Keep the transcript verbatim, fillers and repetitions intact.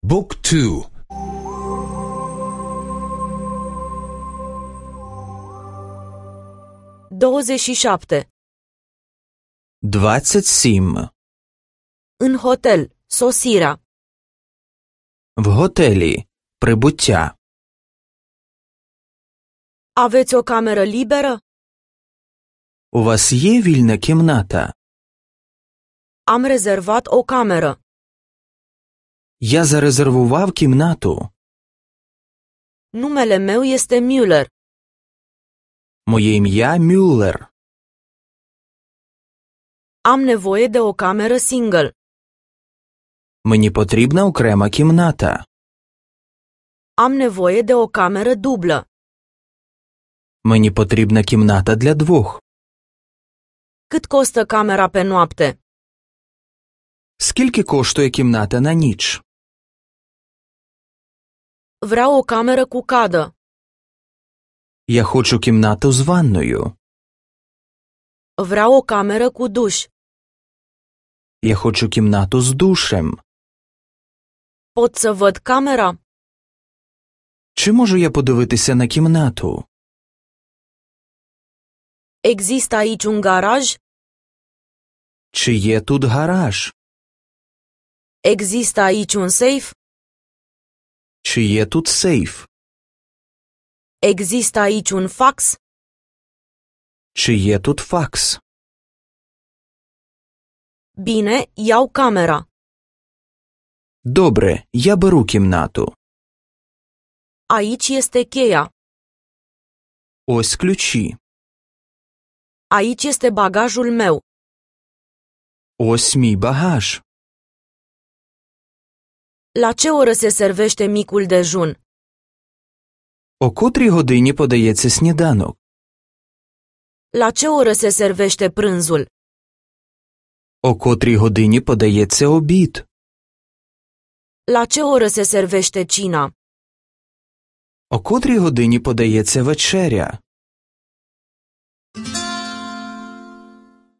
บุ๊กทู douăzeci și șapte. двадцать семь. În hotel, sosirea. В готелі. Прибуття. Aveți o cameră liberă? У вас є вільна кімната? Am rezervat o cameră. Я зарезервував кімнату. Numele meu este Müller. Моє ім'я Мюллер. Am nevoie de o cameră single. Мені потрібна окрема кімната. Am nevoie de o cameră dublă. Мені потрібна кімната для двох. Cât costă camera pe noapte? Скільки коштує кімната на ніч? Vreau o cameră cu cadă. Я хочу кімнату з ванною. Vreau o cameră cu duș. Я хочу кімнату з душем. Pot să văd camera? Чи можу я подивитися на кімнату? Există aici un garaj? Чи є тут гараж? Există aici un safe? Чи є тут сейф? Există aici un fax? Чи є тут факс? Bine, iau camera. Добре, я беру кімнату. Aici este cheia. Ось ключі. Aici este bagajul meu. Ось мій багаж. La ce oră se servește micul dejun? О котрій годині подається сніданок? La ce oră se servește prânzul? О котрій годині подається обід? La ce oră se servește cina? О котрій годині подається вечеря?